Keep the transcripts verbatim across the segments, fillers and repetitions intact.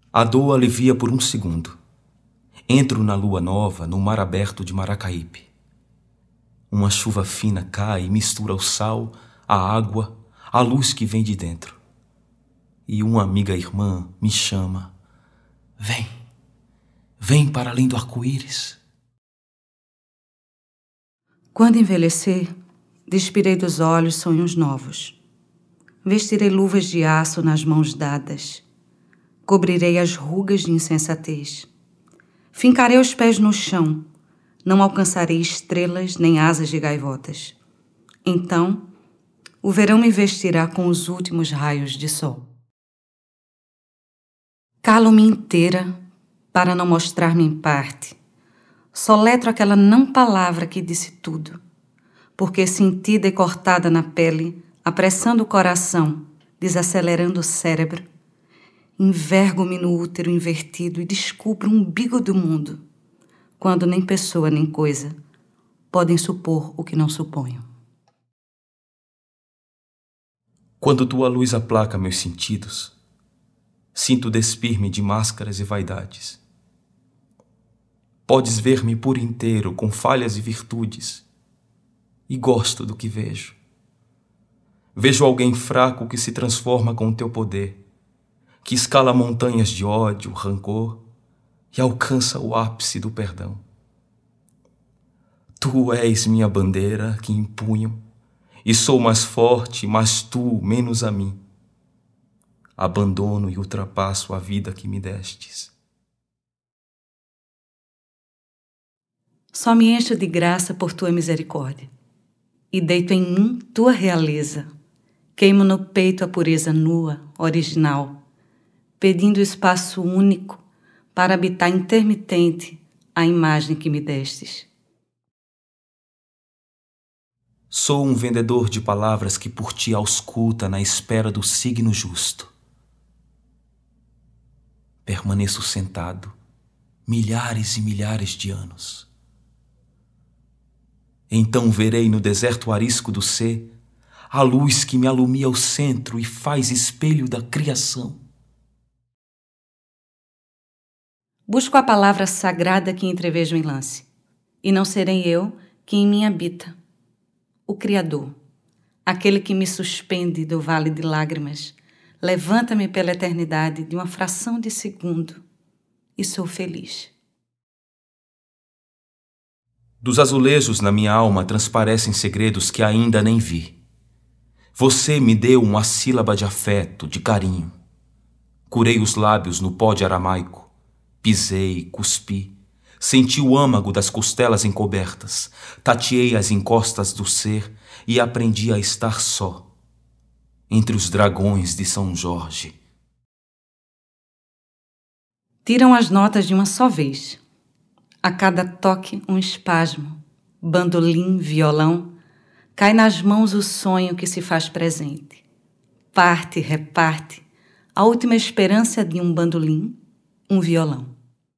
A dor alivia por um segundo. Entro na lua nova, no mar aberto de Maracaípe. Uma chuva fina cai e mistura o sal, a água, a luz que vem de dentro. E uma amiga irmã me chama. Vem, vem para além do arco-íris. Quando envelhecer, despirei dos olhos sonhos novos. Vestirei luvas de aço nas mãos dadas. Cobrirei as rugas de insensatez. Fincarei os pés no chão. Não alcançarei estrelas nem asas de gaivotas. Então, o verão me vestirá com os últimos raios de sol. Calo-me inteira para não mostrar-me em parte. Soletro aquela não palavra que disse tudo, porque sentida e cortada na pele, apressando o coração, desacelerando o cérebro, envergo-me no útero invertido e descubro um umbigo do mundo, quando nem pessoa nem coisa podem supor o que não suponho. Quando tua luz aplaca meus sentidos, sinto despir-me de máscaras e vaidades. Podes ver-me por inteiro com falhas e virtudes, e gosto do que vejo. Vejo alguém fraco que se transforma com o teu poder, que escala montanhas de ódio, rancor e alcança o ápice do perdão. Tu és minha bandeira que empunho, e sou mais forte, mas tu menos a mim. Abandono e ultrapasso a vida que me destes. Só me encho de graça por tua misericórdia, e deito em mim tua realeza. Queimo no peito a pureza nua, original, pedindo espaço único para habitar intermitente a imagem que me destes. Sou um vendedor de palavras que por ti ausculta na espera do signo justo. Permaneço sentado milhares e milhares de anos. Então verei no deserto arisco do ser a luz que me alumia o centro e faz espelho da criação. Busco a palavra sagrada que entrevejo em lance, e não serei eu que em mim habita. O Criador, aquele que me suspende do vale de lágrimas, levanta-me pela eternidade de uma fração de segundo, e sou feliz. Dos azulejos na minha alma transparecem segredos que ainda nem vi. Você me deu uma sílaba de afeto, de carinho. Curei os lábios no pó de aramaico. Pisei, cuspi. Senti o âmago das costelas encobertas. Tateei as encostas do ser e aprendi a estar só, entre os dragões de São Jorge. Tiram as notas de uma só vez. A cada toque, um espasmo. Bandolim, violão. Cai nas mãos o sonho que se faz presente. Parte, reparte. A última esperança de um bandolim, um violão.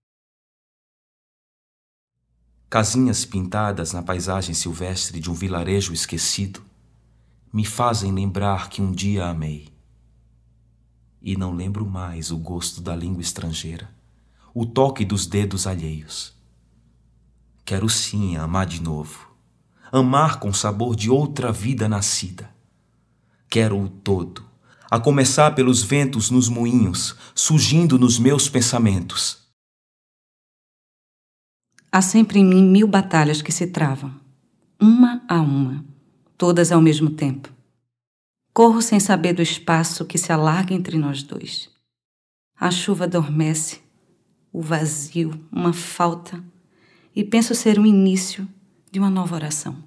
Casinhas pintadas na paisagem silvestre de um vilarejo esquecido me fazem lembrar que um dia amei. E não lembro mais o gosto da língua estrangeira, o toque dos dedos alheios. Quero sim amar de novo, amar com sabor de outra vida nascida. Quero o todo, a começar pelos ventos nos moinhos, surgindo nos meus pensamentos. Há sempre em mim mil batalhas que se travam, uma a uma, todas ao mesmo tempo. Corro sem saber do espaço que se alarga entre nós dois. A chuva adormece, o vazio, uma falta, e penso ser o início de uma nova oração.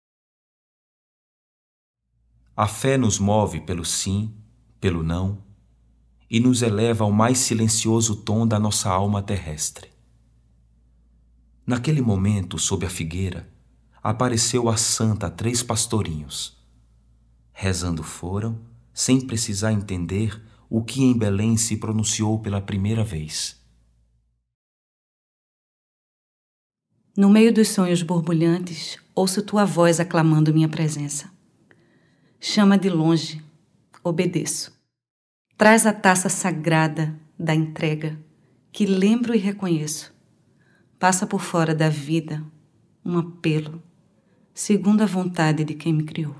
A fé nos move pelo sim, pelo não, e nos eleva ao mais silencioso tom da nossa alma terrestre. Naquele momento, sob a figueira, apareceu a santa a três pastorinhos. Rezando foram, sem precisar entender o que em Belém se pronunciou pela primeira vez. No meio dos sonhos borbulhantes, ouço tua voz aclamando minha presença. Chama de longe, obedeço. Traz a taça sagrada da entrega, que lembro e reconheço, passa por fora da vida um apelo, segundo a vontade de quem me criou.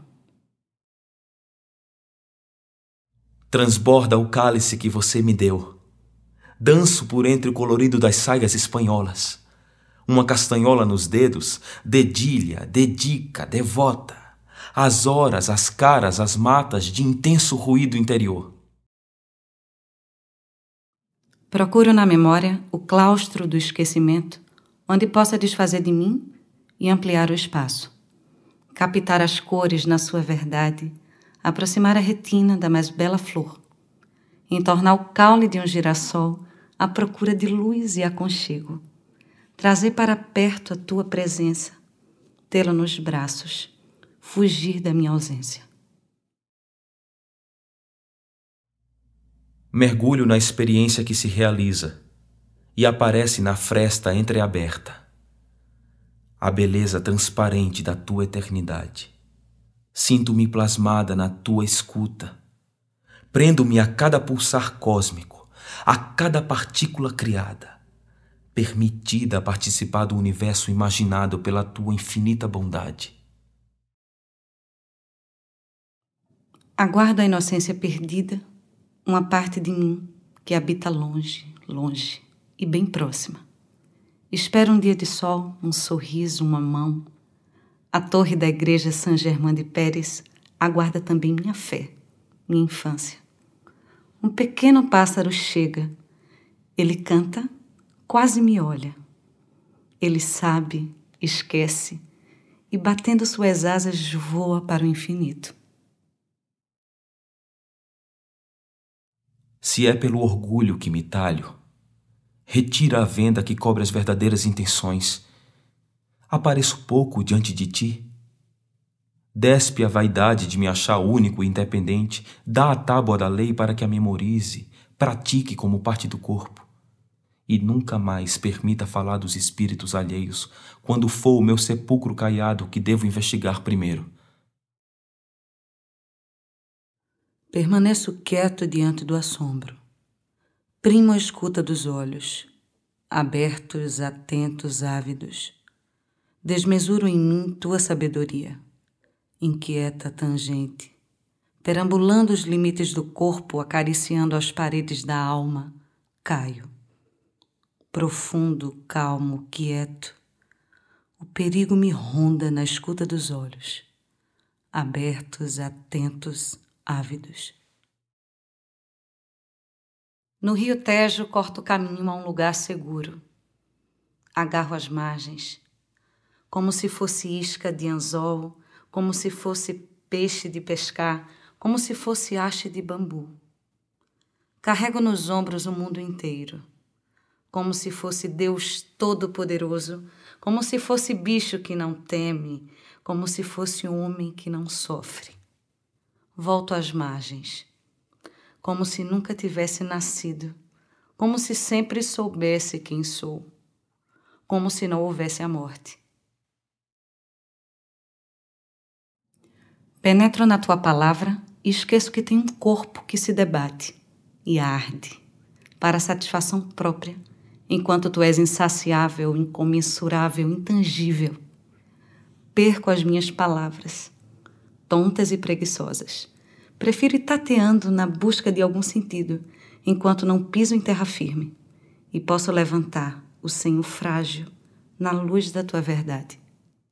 Transborda o cálice que você me deu. Danço por entre o colorido das saias espanholas. Uma castanhola nos dedos, dedilha, dedica, devota. As horas, as caras, as matas de intenso ruído interior. Procuro na memória o claustro do esquecimento, onde possa desfazer de mim e ampliar o espaço. Captar as cores na sua verdade, aproximar a retina da mais bela flor, entornar o caule de um girassol à procura de luz e aconchego, trazer para perto a tua presença, tê-lo nos braços, fugir da minha ausência. Mergulho na experiência que se realiza e aparece na fresta entreaberta a beleza transparente da tua eternidade. Sinto-me plasmada na tua escuta. Prendo-me a cada pulsar cósmico, a cada partícula criada, permitida a participar do universo imaginado pela tua infinita bondade. Aguardo a inocência perdida, uma parte de mim que habita longe, longe e bem próxima. Espero um dia de sol, um sorriso, uma mão. A torre da igreja Saint-Germain de Pérez aguarda também minha fé, minha infância. Um pequeno pássaro chega. Ele canta, quase me olha. Ele sabe, esquece e, batendo suas asas, voa para o infinito. Se é pelo orgulho que me talho, retira a venda que cobre as verdadeiras intenções. Apareço pouco diante de ti. Despe a vaidade de me achar único e independente. Dá a tábua da lei para que a memorize, pratique como parte do corpo. E nunca mais permita falar dos espíritos alheios quando for o meu sepulcro caiado que devo investigar primeiro. Permaneço quieto diante do assombro. Primo a escuta dos olhos, abertos, atentos, ávidos. Desmesuro em mim tua sabedoria, inquieta, tangente, perambulando os limites do corpo, acariciando as paredes da alma, caio. Profundo, calmo, quieto, o perigo me ronda na escuta dos olhos, abertos, atentos, ávidos. No rio Tejo corto o caminho a um lugar seguro. Agarro as margens, como se fosse isca de anzol, como se fosse peixe de pescar, como se fosse haste de bambu. Carrego nos ombros o mundo inteiro, como se fosse Deus Todo-Poderoso, como se fosse bicho que não teme, como se fosse homem que não sofre. Volto às margens, como se nunca tivesse nascido, como se sempre soubesse quem sou, como se não houvesse a morte. Penetro na tua palavra e esqueço que tem um corpo que se debate e arde para satisfação própria, enquanto tu és insaciável, incomensurável, intangível. Perco as minhas palavras, tontas e preguiçosas. Prefiro ir tateando na busca de algum sentido, enquanto não piso em terra firme e posso levantar o senho frágil na luz da tua verdade.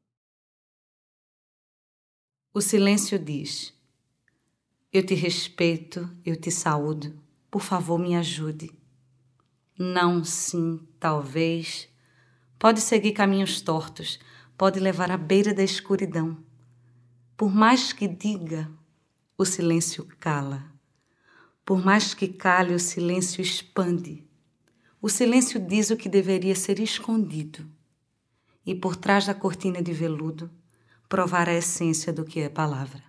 O silêncio diz: eu te respeito, eu te saúdo, por favor me ajude. Não, sim, talvez. Pode seguir caminhos tortos, pode levar à beira da escuridão. Por mais que diga, o silêncio cala. Por mais que cale, o silêncio expande. O silêncio diz o que deveria ser escondido. E por trás da cortina de veludo, provar a essência do que é palavra.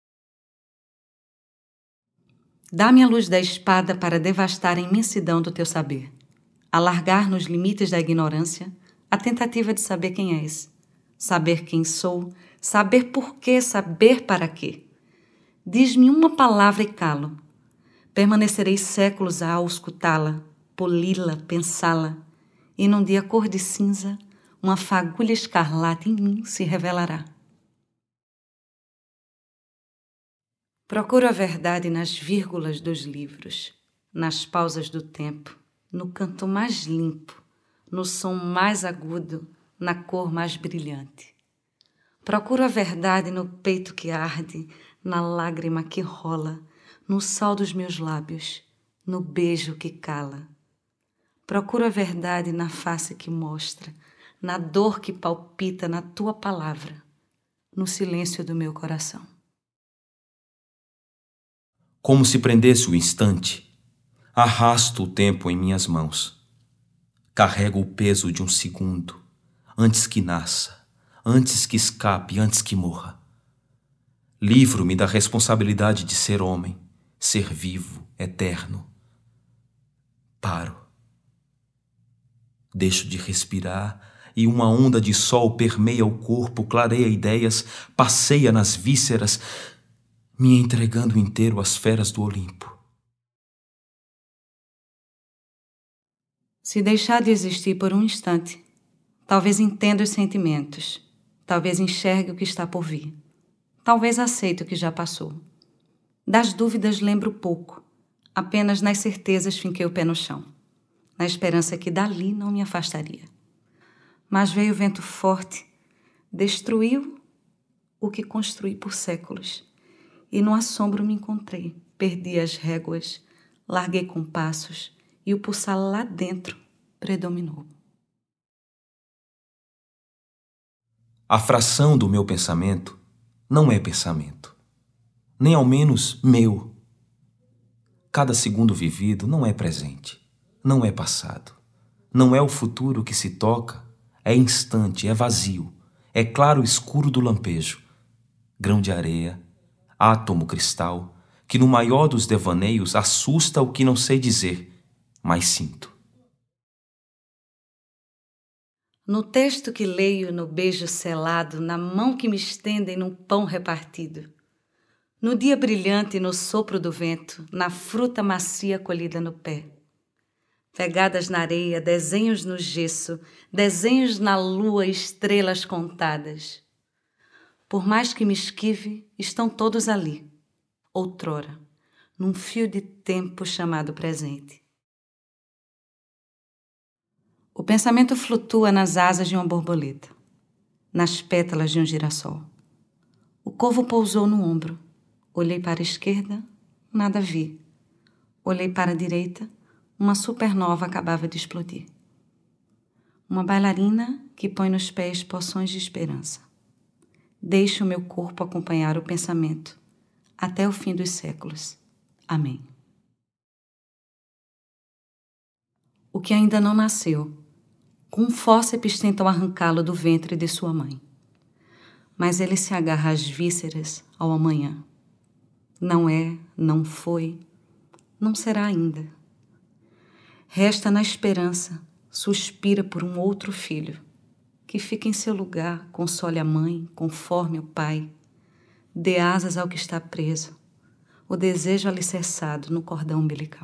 Dá-me a luz da espada para devastar a imensidão do teu saber. Alargar nos limites da ignorância a tentativa de saber quem és. Saber quem sou, saber por quê, saber para quê. Diz-me uma palavra e calo. Permanecerei séculos a auscultá-la, poli-la, pensá-la, e num dia cor de cinza, uma fagulha escarlate em mim se revelará. Procuro a verdade nas vírgulas dos livros, nas pausas do tempo, no canto mais limpo, no som mais agudo, na cor mais brilhante. Procuro a verdade no peito que arde, na lágrima que rola, no sal dos meus lábios, no beijo que cala. Procuro a verdade na face que mostra, na dor que palpita na tua palavra, no silêncio do meu coração. Como se prendesse o instante, arrasto o tempo em minhas mãos. Carrego o peso de um segundo, antes que nasça, antes que escape, antes que morra. Livro-me da responsabilidade de ser homem, ser vivo, eterno. Paro. Deixo de respirar e uma onda de sol permeia o corpo, clareia ideias, passeia nas vísceras, me entregando inteiro às feras do Olimpo. Se deixar de existir por um instante, talvez entenda os sentimentos, talvez enxergue o que está por vir, talvez aceite o que já passou. Das dúvidas lembro pouco, apenas nas certezas finquei o pé no chão, na esperança que dali não me afastaria. Mas veio o vento forte, destruiu o que construí por séculos, e no assombro me encontrei, perdi as réguas, larguei compassos, e o pulsar lá dentro predominou. A fração do meu pensamento não é pensamento, nem ao menos meu. Cada segundo vivido não é presente, não é passado, não é o futuro que se toca, é instante, é vazio, é claro escuro do lampejo, grão de areia, átomo cristal, que no maior dos devaneios assusta o que não sei dizer, mas sinto. No texto que leio, no beijo selado, na mão que me estendem num pão repartido, no dia brilhante, no sopro do vento, na fruta macia colhida no pé. Pegadas na areia, desenhos no gesso, desenhos na lua, estrelas contadas. Por mais que me esquive, estão todos ali, outrora, num fio de tempo chamado presente. O pensamento flutua nas asas de uma borboleta, nas pétalas de um girassol. O corvo pousou no ombro. Olhei para a esquerda, nada vi. Olhei para a direita, uma supernova acabava de explodir. Uma bailarina que põe nos pés poções de esperança. Deixe o meu corpo acompanhar o pensamento até o fim dos séculos. Amém. O que ainda não nasceu, com fórceps tentam arrancá-lo do ventre de sua mãe. Mas ele se agarra às vísceras ao amanhã. Não é, não foi, não será ainda. Resta na esperança, suspira por um outro filho, que fica em seu lugar, console a mãe, conforme o pai, dê asas ao que está preso, o desejo alicerçado no cordão umbilical.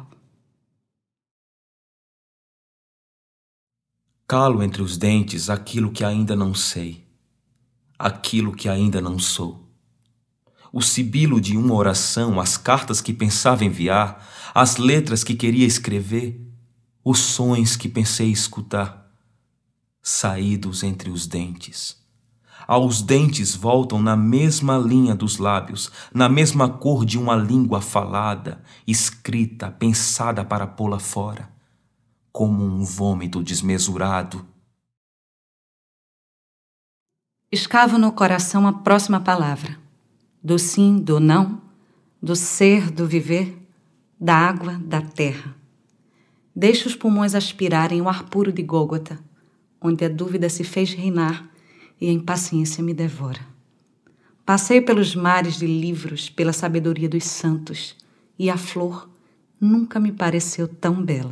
Calo entre os dentes aquilo que ainda não sei, aquilo que ainda não sou. O sibilo de uma oração, as cartas que pensava enviar, as letras que queria escrever, os sons que pensei escutar, saídos entre os dentes. Aos dentes voltam na mesma linha dos lábios, na mesma cor de uma língua falada, escrita, pensada para pô-la fora, como um vômito desmesurado. Escavo no coração a próxima palavra, do sim, do não, do ser, do viver, da água, da terra. Deixo os pulmões aspirarem o ar puro de Gólgota, onde a dúvida se fez reinar e a impaciência me devora. Passei pelos mares de livros, pela sabedoria dos santos, e a flor nunca me pareceu tão bela.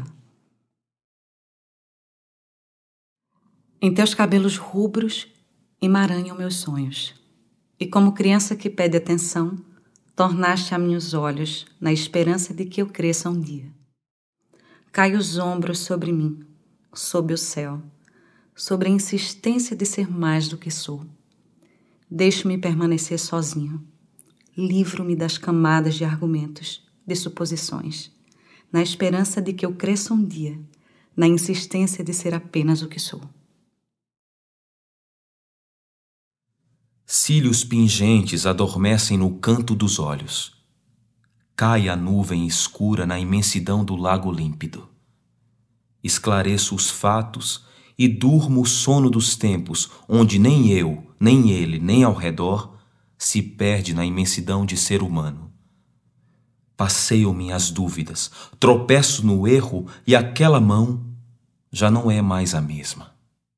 Em teus cabelos rubros emaranham meus sonhos, e como criança que pede atenção, tornaste a minhos olhos na esperança de que eu cresça um dia. Cai os ombros sobre mim, sob o céu, sobre a insistência de ser mais do que sou. Deixo-me permanecer sozinho. Livro-me das camadas de argumentos, de suposições, na esperança de que eu cresça um dia, na insistência de ser apenas o que sou. Cílios pingentes adormecem no canto dos olhos. Cai a nuvem escura na imensidão do lago límpido. Esclareço os fatos e durmo o sono dos tempos, onde nem eu, nem ele, nem ao redor se perde na imensidão de ser humano. Passeiam-me as dúvidas, tropeço no erro e aquela mão já não é mais a mesma.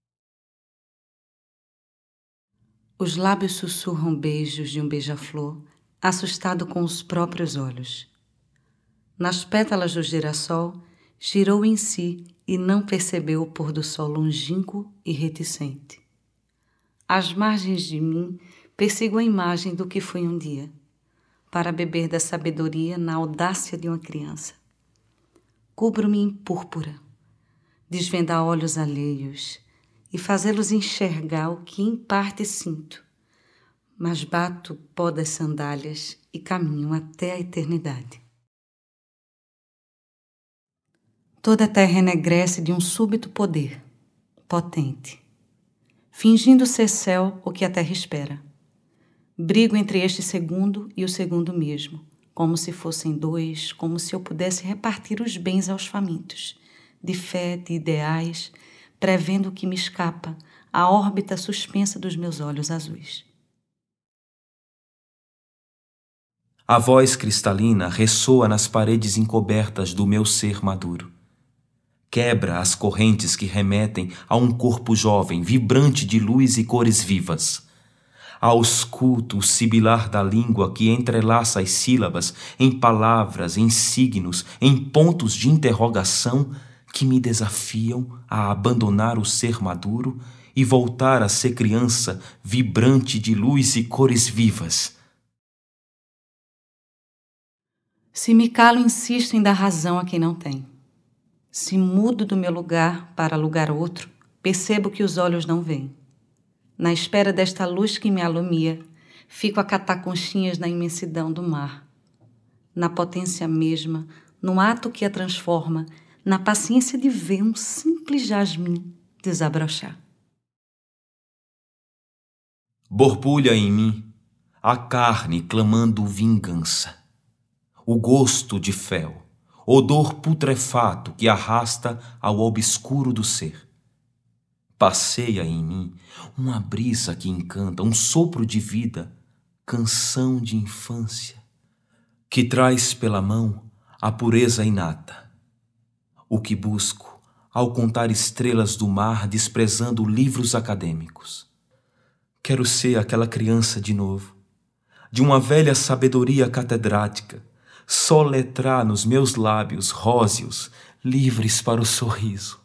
Os lábios sussurram beijos de um beija-flor, assustado com os próprios olhos. Nas pétalas do girassol, girou em si e não percebeu o pôr do sol longínquo e reticente. Às margens de mim, persigo a imagem do que fui um dia, para beber da sabedoria na audácia de uma criança. Cubro-me em púrpura, desvendar olhos alheios e fazê-los enxergar o que em parte sinto, mas bato o pó das sandálias e caminho até a eternidade. Toda a terra enegrece de um súbito poder, potente, fingindo ser céu o que a terra espera. Brigo entre este segundo e o segundo mesmo, como se fossem dois, como se eu pudesse repartir os bens aos famintos, de fé, de ideais, prevendo o que me escapa, a órbita suspensa dos meus olhos azuis. A voz cristalina ressoa nas paredes encobertas do meu ser maduro. Quebra as correntes que remetem a um corpo jovem, vibrante de luz e cores vivas. Ausculto o sibilar da língua que entrelaça as sílabas em palavras, em signos, em pontos de interrogação que me desafiam a abandonar o ser maduro e voltar a ser criança vibrante de luz e cores vivas. Se me calo, insisto em dar razão a quem não tem. Se mudo do meu lugar para lugar outro, percebo que os olhos não veem. Na espera desta luz que me alumia, fico a catar conchinhas na imensidão do mar. Na potência mesma, no ato que a transforma, na paciência de ver um simples jasmim desabrochar. Borbulha em mim a carne clamando vingança, o gosto de fel, odor putrefato que arrasta ao obscuro do ser. Passeia em mim uma brisa que encanta, um sopro de vida, canção de infância, que traz pela mão a pureza inata. O que busco ao contar estrelas do mar, desprezando livros acadêmicos. Quero ser aquela criança de novo, de uma velha sabedoria catedrática, soletrar nos meus lábios róseos, livres para o sorriso.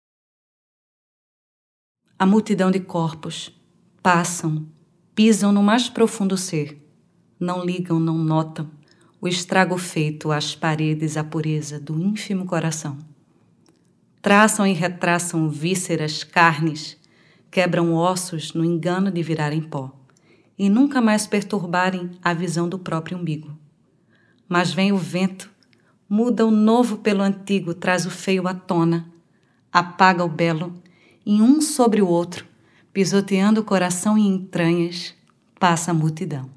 A multidão de corpos passam, pisam no mais profundo ser, não ligam, não notam o estrago feito às paredes, à pureza do ínfimo coração. Traçam e retraçam vísceras, carnes, quebram ossos no engano de virarem pó e nunca mais perturbarem a visão do próprio umbigo. Mas vem o vento, muda o novo pelo antigo, traz o feio à tona, apaga o belo, e um sobre o outro, pisoteando o coração e entranhas, passa a multidão.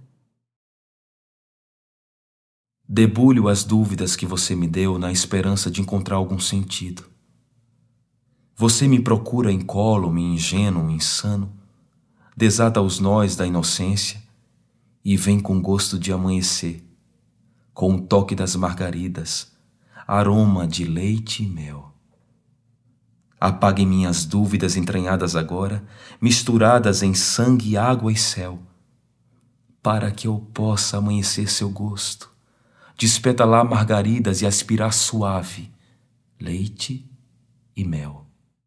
Debulho as dúvidas que você me deu na esperança de encontrar algum sentido. Você me procura incólume, ingênuo, insano, desata os nós da inocência e vem com gosto de amanhecer, com o toque das margaridas, aroma de leite e mel. Apague minhas dúvidas entranhadas agora, misturadas em sangue, água e céu, para que eu possa amanhecer seu gosto, despetalar margaridas e aspirar suave leite e mel.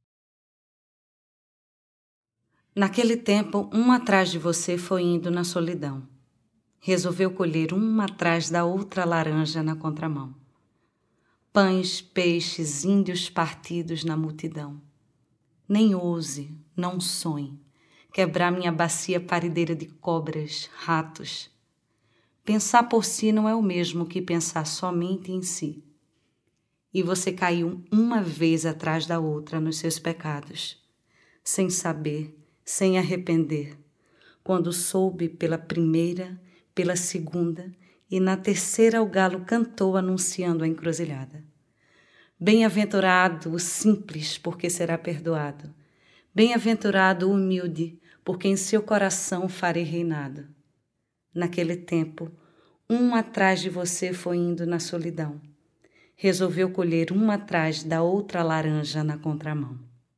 Naquele tempo, um atrás de você foi indo na solidão. Resolveu colher uma atrás da outra laranja na contramão. pães, peixes, índios partidos na multidão. Nem ouse, não sonhe, quebrar minha bacia parideira de cobras, ratos. Pensar por si não é o mesmo que pensar somente em si. E você caiu uma vez atrás da outra nos seus pecados, sem saber, sem arrepender, quando soube pela primeira, pela segunda e na terceira o galo cantou anunciando a encruzilhada. Bem-aventurado o simples, porque será perdoado. Bem-aventurado o humilde, porque em seu coração farei reinado. Naquele tempo, um atrás de você foi indo na solidão. Resolveu colher uma atrás da outra laranja na contramão.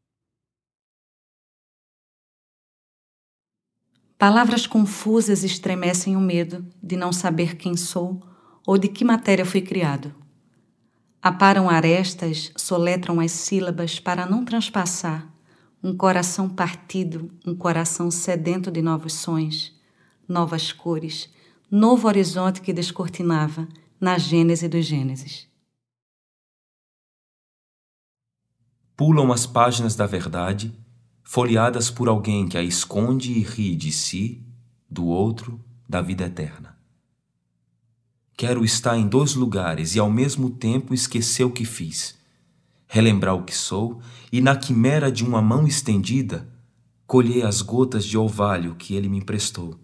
Palavras confusas estremecem o medo de não saber quem sou ou de que matéria fui criado. Aparam arestas, soletram as sílabas para não transpassar um coração partido, um coração sedento de novos sons, novas cores, novo horizonte que descortinava na gênese dos gêneses. Pulam as páginas da verdade, folheadas por alguém que a esconde e ri de si, do outro, da vida eterna. Quero estar em dois lugares e ao mesmo tempo esquecer o que fiz, relembrar o que sou e na quimera de uma mão estendida, colher as gotas de orvalho que ele me emprestou.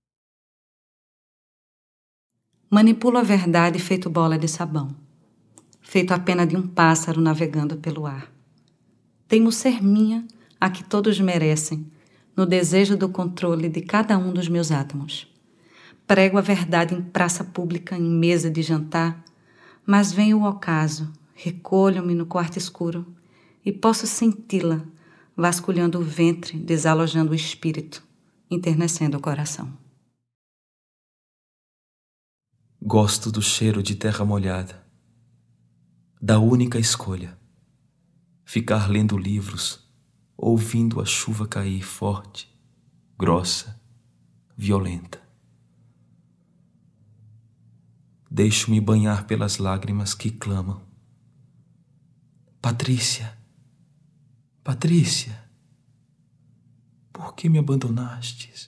Manipulo a verdade feito bola de sabão, feito a pena de um pássaro navegando pelo ar. Teimo ser minha, a que todos merecem, no desejo do controle de cada um dos meus átomos. Prego a verdade em praça pública, em mesa de jantar, mas vem o ocaso, recolho-me no quarto escuro e posso senti-la, vasculhando o ventre, desalojando o espírito, enternecendo o coração. Gosto do cheiro de terra molhada, da única escolha, ficar lendo livros, ouvindo a chuva cair forte, grossa, violenta. Deixo-me banhar pelas lágrimas que clamam. Patrícia, Patrícia, por que me abandonastes?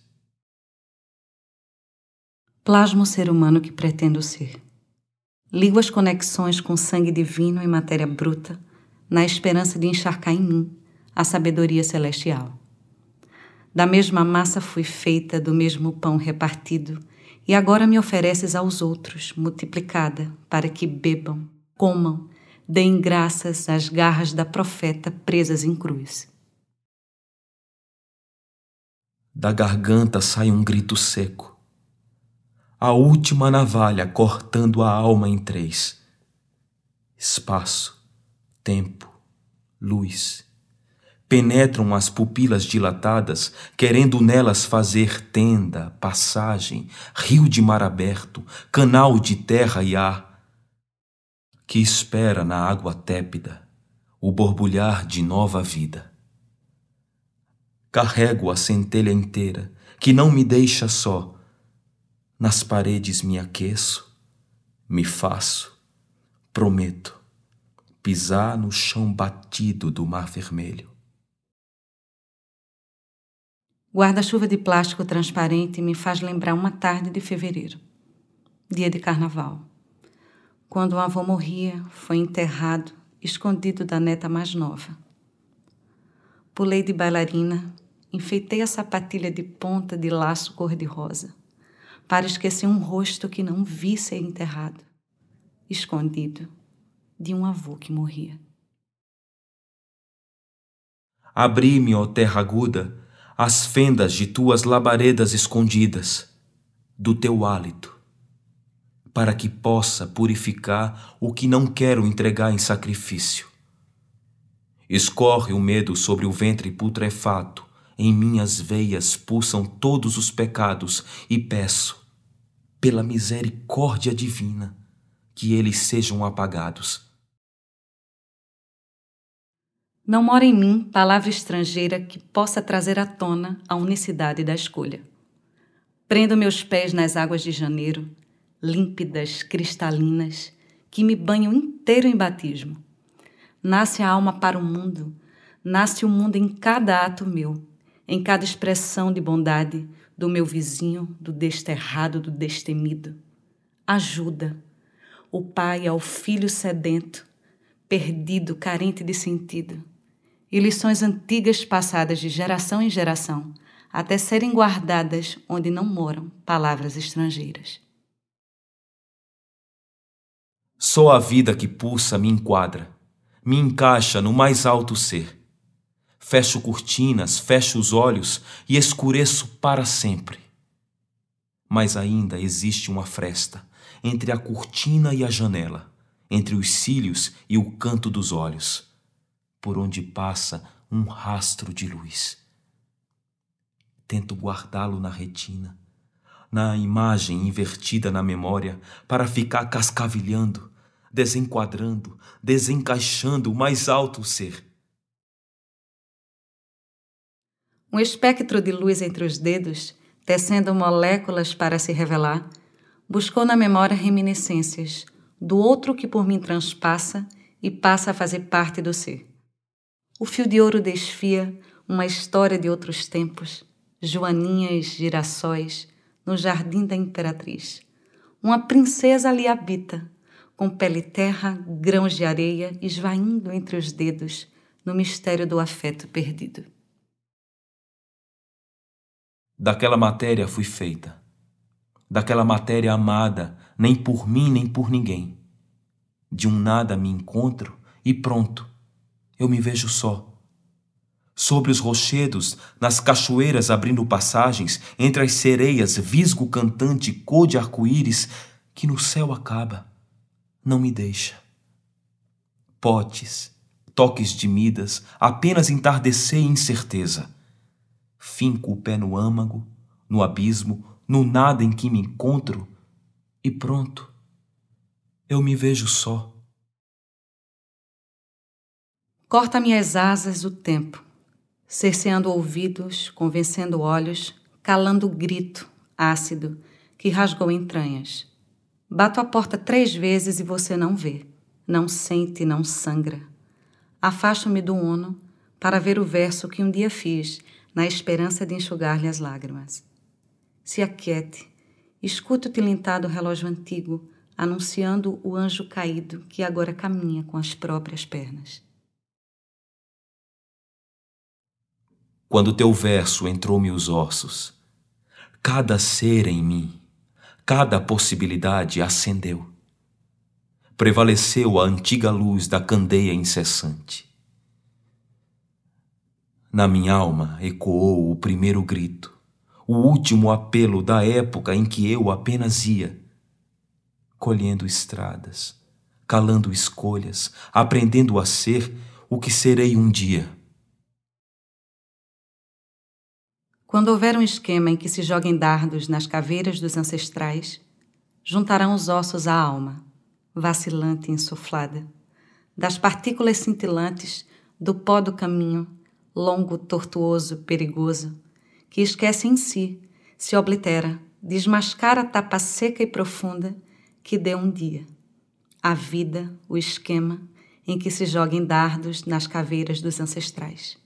Plasmo o ser humano que pretendo ser. Ligo as conexões com sangue divino e matéria bruta, na esperança de encharcar em mim a sabedoria celestial. Da mesma massa fui feita, do mesmo pão repartido, e agora me ofereces aos outros, multiplicada, para que bebam, comam, deem graças às garras da profeta presas em cruz. Da garganta sai um grito seco, a última navalha cortando a alma em três. Espaço, tempo, luz, penetram as pupilas dilatadas, querendo nelas fazer tenda, passagem, rio de mar aberto, canal de terra e ar, que espera na água tépida o borbulhar de nova vida. Carrego a centelha inteira, que não me deixa só. Nas paredes me aqueço, me faço, prometo, pisar no chão batido do Mar Vermelho. Guarda-chuva de plástico transparente me faz lembrar uma tarde de fevereiro, dia de carnaval. Quando o avô morria, foi enterrado, escondido da neta mais nova. Pulei de bailarina, enfeitei a sapatilha de ponta de laço cor-de-rosa, para esquecer um rosto que não vi ser enterrado, escondido de um avô que morria. Abri-me, ó terra aguda, as fendas de tuas labaredas escondidas, do teu hálito, para que possa purificar o que não quero entregar em sacrifício. Escorre o medo sobre o ventre putrefato, em minhas veias pulsam todos os pecados e peço, pela misericórdia divina, que eles sejam apagados. Não mora em mim palavra estrangeira que possa trazer à tona a unicidade da escolha. Prendo meus pés nas águas de janeiro, límpidas, cristalinas, que me banho inteiro em batismo. Nasce a alma para o mundo, nasce o mundo em cada ato meu, em cada expressão de bondade do meu vizinho, do desterrado, do destemido. Ajuda. O pai ao filho sedento, perdido, carente de sentido. E lições antigas passadas de geração em geração, até serem guardadas onde não moram palavras estrangeiras. Só a vida que pulsa me enquadra, me encaixa no mais alto ser. Fecho cortinas, fecho os olhos e escureço para sempre. Mas ainda existe uma fresta entre a cortina e a janela, entre os cílios e o canto dos olhos, por onde passa um rastro de luz. Tento guardá-lo na retina, na imagem invertida na memória, para ficar cascavilhando, desenquadrando, desencaixando o mais alto ser. Um espectro de luz entre os dedos, tecendo moléculas para se revelar, buscou na memória reminiscências do outro que por mim transpassa e passa a fazer parte do ser. O fio de ouro desfia uma história de outros tempos, joaninhas, girassóis, no jardim da imperatriz. Uma princesa ali habita, com pele terra, grãos de areia, esvaindo entre os dedos, no mistério do afeto perdido. Daquela matéria fui feita, daquela matéria amada, nem por mim nem por ninguém. De um nada me encontro e pronto, eu me vejo só. Sobre os rochedos, nas cachoeiras abrindo passagens, entre as sereias, visgo cantante, cor de arco-íris, que no céu acaba, não me deixa. Potes, toques de Midas, apenas entardecer e incerteza. Finco o pé no âmago, no abismo, no nada em que me encontro, e pronto, eu me vejo só. Corta-me as asas o tempo, cerceando ouvidos, convencendo olhos, calando o grito ácido que rasgou entranhas. Bato a porta três vezes e você não vê, não sente, não sangra. Afasto-me do ono para ver o verso que um dia fiz, na esperança de enxugar-lhe as lágrimas. Se aquiete, escuta o tilintar do relógio antigo, anunciando o anjo caído que agora caminha com as próprias pernas. Quando teu verso entrou-me os ossos, cada ser em mim, cada possibilidade acendeu. Prevaleceu a antiga luz da candeia incessante. Na minha alma ecoou o primeiro grito, o último apelo da época em que eu apenas ia, colhendo estradas, calando escolhas, aprendendo a ser o que serei um dia. Quando houver um esquema em que se joguem dardos nas caveiras dos ancestrais, juntarão os ossos à alma, vacilante e insuflada, das partículas cintilantes do pó do caminho, longo, tortuoso, perigoso, que esquece em si, se oblitera, desmascara a tapa seca e profunda que deu um dia. A vida, o esquema em que se joguem dardos nas caveiras dos ancestrais.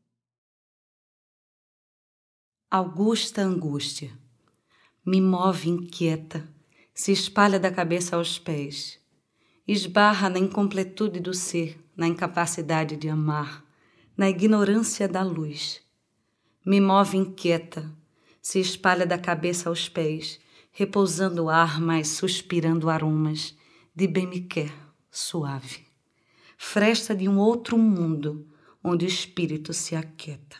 Augusta angústia, me move inquieta, se espalha da cabeça aos pés, esbarra na incompletude do ser, na incapacidade de amar, na ignorância da luz. Me move inquieta, se espalha da cabeça aos pés, repousando o ar, mas suspirando aromas de bem me quer, suave. Fresta de um outro mundo, onde o espírito se aquieta.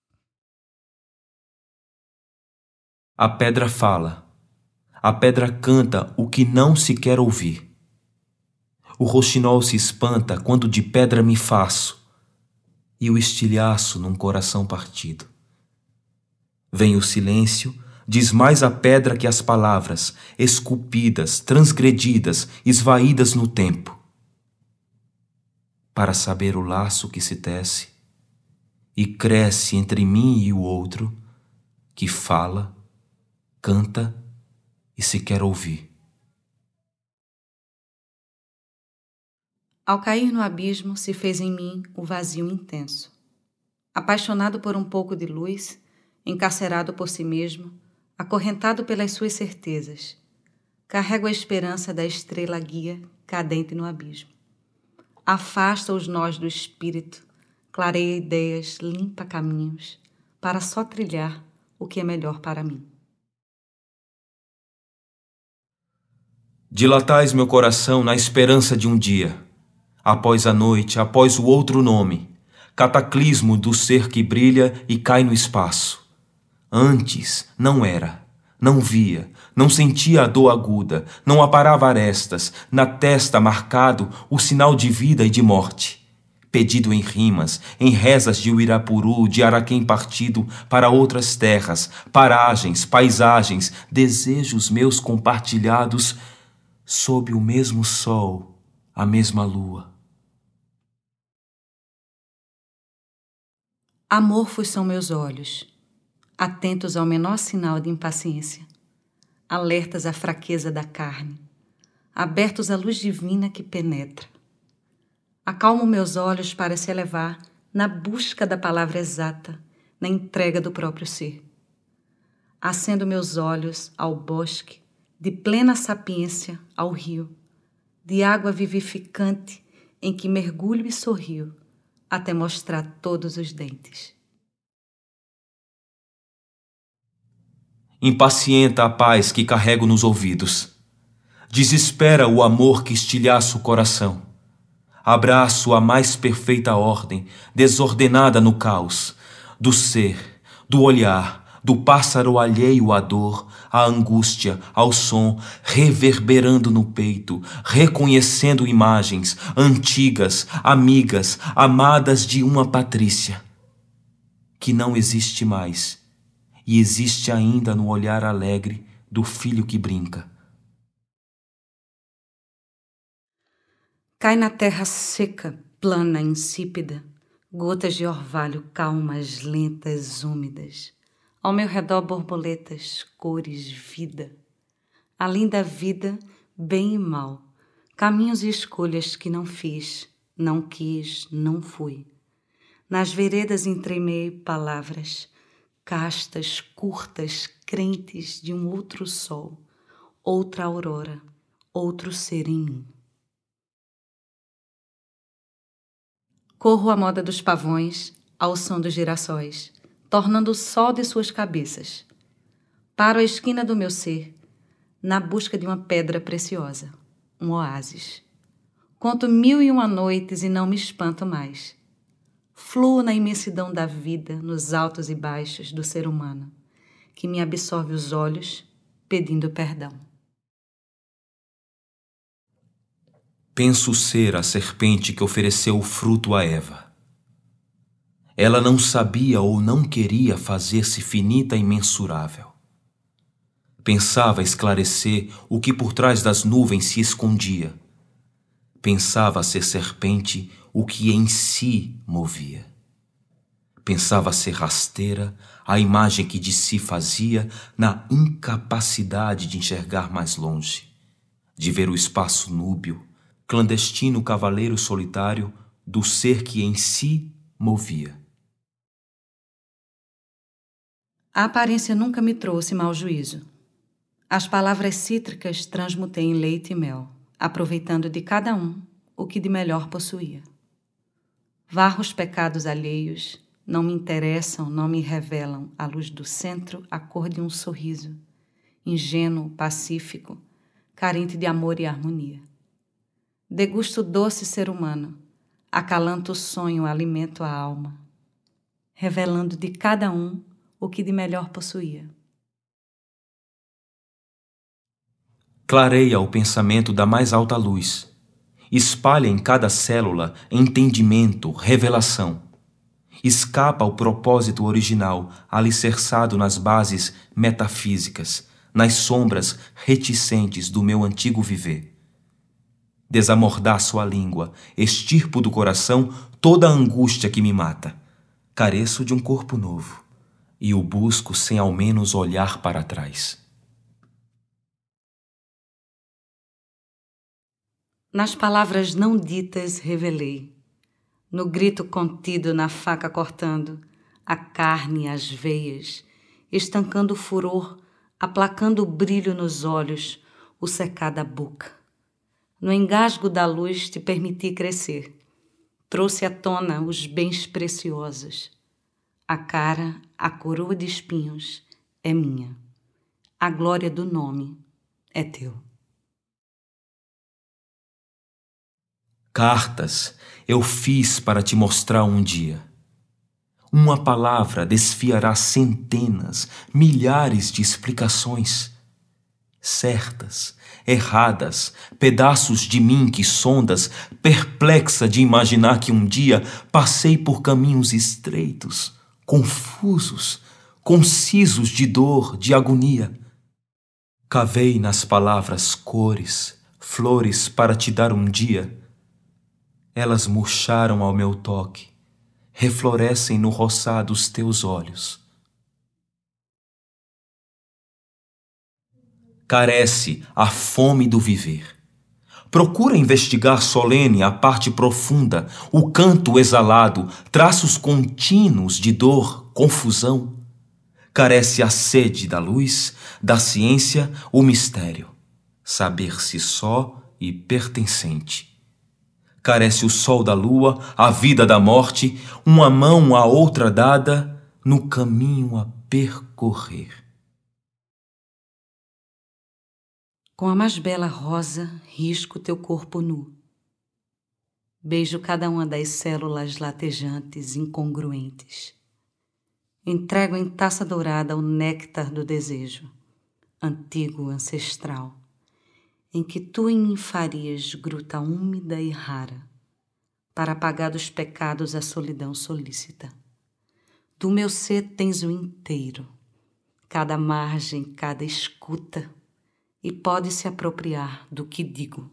A pedra fala, a pedra canta o que não se quer ouvir. O roxinol se espanta quando de pedra me faço, e o estilhaço num coração partido. Vem o silêncio, diz mais a pedra que as palavras, esculpidas, transgredidas, esvaídas no tempo. Para saber o laço que se tece e cresce entre mim e o outro, que fala, canta e se quer ouvir. Ao cair no abismo, se fez em mim o vazio intenso. Apaixonado por um pouco de luz, encarcerado por si mesmo, acorrentado pelas suas certezas, carrego a esperança da estrela guia cadente no abismo. Afasta os nós do espírito, clareia ideias, limpa caminhos, para só trilhar o que é melhor para mim. Dilatais meu coração na esperança de um dia, após a noite, após o outro nome, cataclismo do ser que brilha e cai no espaço. Antes não era, não via, não sentia a dor aguda, não aparava arestas, na testa marcado o sinal de vida e de morte. Pedido em rimas, em rezas de Uirapuru, de Araquém partido para outras terras, paragens, paisagens, desejos meus compartilhados, sob o mesmo sol, a mesma lua. Amorfos são meus olhos, atentos ao menor sinal de impaciência, alertas à fraqueza da carne, abertos à luz divina que penetra. Acalmo meus olhos para se elevar na busca da palavra exata, na entrega do próprio ser. Acendo meus olhos ao bosque, de plena sapiência ao rio, de água vivificante em que mergulho e sorrio, até mostrar todos os dentes. Impacienta a paz que carrego nos ouvidos. Desespera o amor que estilhaça o coração. Abraço a mais perfeita ordem, desordenada no caos, do ser, do olhar, do pássaro alheio à dor, à angústia, ao som, reverberando no peito, reconhecendo imagens antigas, amigas, amadas de uma Patrícia, que não existe mais e existe ainda no olhar alegre do filho que brinca. Cai na terra seca, plana, insípida, gotas de orvalho calmas, lentas, úmidas. Ao meu redor borboletas, cores, vida. Além da vida, bem e mal, caminhos e escolhas que não fiz, não quis, não fui. Nas veredas entremei palavras, castas, curtas, crentes de um outro sol, outra aurora, outro ser em mim. Corro à moda dos pavões, ao som dos girassóis, tornando o sol de suas cabeças. Paro à esquina do meu ser, na busca de uma pedra preciosa, um oásis. Conto mil e uma noites e não me espanto mais. Fluo na imensidão da vida, nos altos e baixos do ser humano, que me absorve os olhos, pedindo perdão. Penso ser a serpente que ofereceu o fruto a Eva. Ela não sabia ou não queria fazer-se finita e mensurável. Pensava esclarecer o que por trás das nuvens se escondia. Pensava ser serpente o que em si movia. Pensava ser rasteira a imagem que de si fazia na incapacidade de enxergar mais longe, de ver o espaço núbio, clandestino cavaleiro solitário do ser que em si movia. A aparência nunca me trouxe mau juízo. As palavras cítricas transmutei em leite e mel, aproveitando de cada um o que de melhor possuía. Varro os pecados alheios, não me interessam, não me revelam à luz do centro a cor de um sorriso, ingênuo, pacífico, carente de amor e harmonia. Degusto o doce ser humano, acalanto o sonho, alimento a alma, revelando de cada um o que de melhor possuía. Clareia o pensamento da mais alta luz. Espalha em cada célula entendimento, revelação. Escapa ao propósito original, alicerçado nas bases metafísicas, nas sombras reticentes do meu antigo viver. Desamordaço a língua, extirpo do coração toda a angústia que me mata. Careço de um corpo novo e o busco sem ao menos olhar para trás. Nas palavras não ditas revelei, no grito contido na faca cortando, a carne e as veias, estancando o furor, aplacando o brilho nos olhos, o secar da boca. No engasgo da luz te permiti crescer, trouxe à tona os bens preciosos. A cara, a coroa de espinhos, é minha. A glória do nome é teu. Cartas eu fiz para te mostrar um dia. Uma palavra desfiará centenas, milhares de explicações. Certas, erradas, pedaços de mim que sondas, perplexa de imaginar que um dia passei por caminhos estreitos, confusos, concisos de dor, de agonia. Cavei nas palavras cores, flores para te dar um dia. Elas murcharam ao meu toque, reflorescem no roçar dos teus olhos. Carece a fome do viver. Procura investigar solene a parte profunda, o canto exalado, traços contínuos de dor, confusão. Carece a sede da luz, da ciência, o mistério, saber-se só e pertencente. Carece o sol da lua, a vida da morte, uma mão à outra dada, no caminho a percorrer. Com a mais bela rosa, risco teu corpo nu. Beijo cada uma das células latejantes, incongruentes. Entrego em taça dourada o néctar do desejo, antigo, ancestral, em que tu em mim farias gruta úmida e rara, para apagar dos pecados a solidão solícita. Do meu ser tens o inteiro, cada margem, cada escuta, e pode se apropriar do que digo.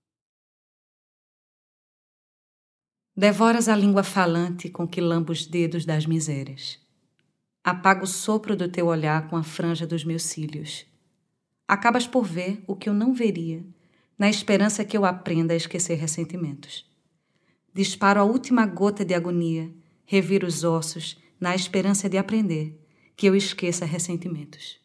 Devoras a língua falante com que lambo os dedos das misérias. Apago o sopro do teu olhar com a franja dos meus cílios. Acabas por ver o que eu não veria, na esperança que eu aprenda a esquecer ressentimentos. Disparo a última gota de agonia, reviro os ossos, na esperança de aprender que eu esqueça ressentimentos.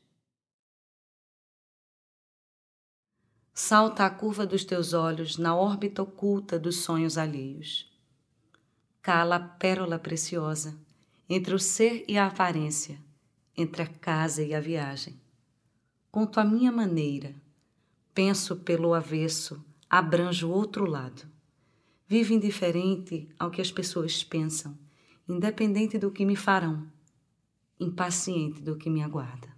Salta a curva dos teus olhos na órbita oculta dos sonhos alheios. Cala a pérola preciosa entre o ser e a aparência, entre a casa e a viagem. Conto a minha maneira, penso pelo avesso, abranjo outro lado. Vivo indiferente ao que as pessoas pensam, independente do que me farão, impaciente do que me aguarda.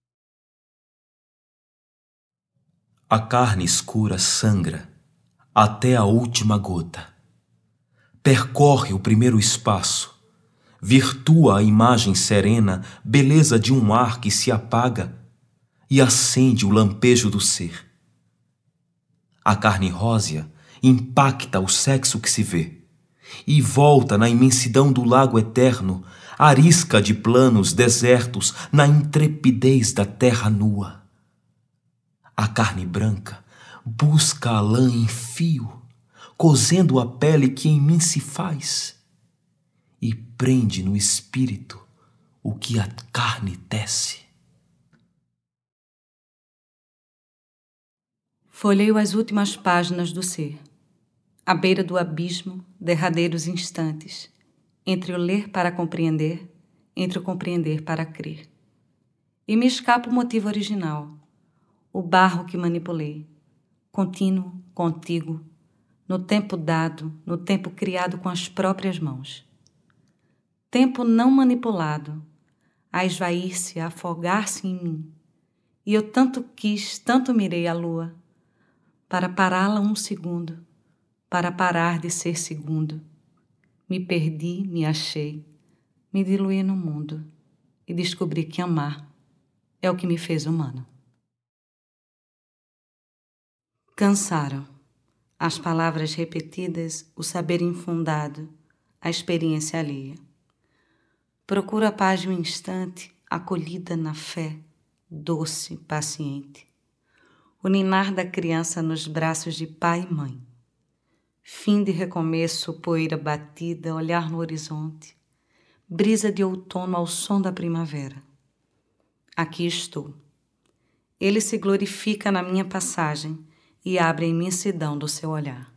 A carne escura sangra até a última gota. Percorre o primeiro espaço, virtua a imagem serena, beleza de um ar que se apaga e acende o lampejo do ser. A carne rósea impacta o sexo que se vê e volta na imensidão do lago eterno, arisca de planos desertos na intrepidez da terra nua. A carne branca busca a lã em fio, cozendo a pele que em mim se faz, e prende no espírito o que a carne tece. Folheio as últimas páginas do ser, à beira do abismo, derradeiros instantes, entre o ler para compreender, entre o compreender para crer. E me escapa o motivo original, o barro que manipulei, contínuo, contíguo, no tempo dado, no tempo criado com as próprias mãos. Tempo não manipulado, a esvair-se, a afogar-se em mim. E eu tanto quis, tanto mirei a lua, para pará-la um segundo, para parar de ser segundo. Me perdi, me achei, me diluí no mundo e descobri que amar é o que me fez humano. Cansaram as palavras repetidas, o saber infundado, a experiência alheia. Procuro a paz de um instante, acolhida na fé, doce, paciente. O ninar da criança nos braços de pai e mãe. Fim de recomeço, poeira batida, olhar no horizonte, brisa de outono ao som da primavera. Aqui estou. Ele se glorifica na minha passagem e abre a imensidão do seu olhar.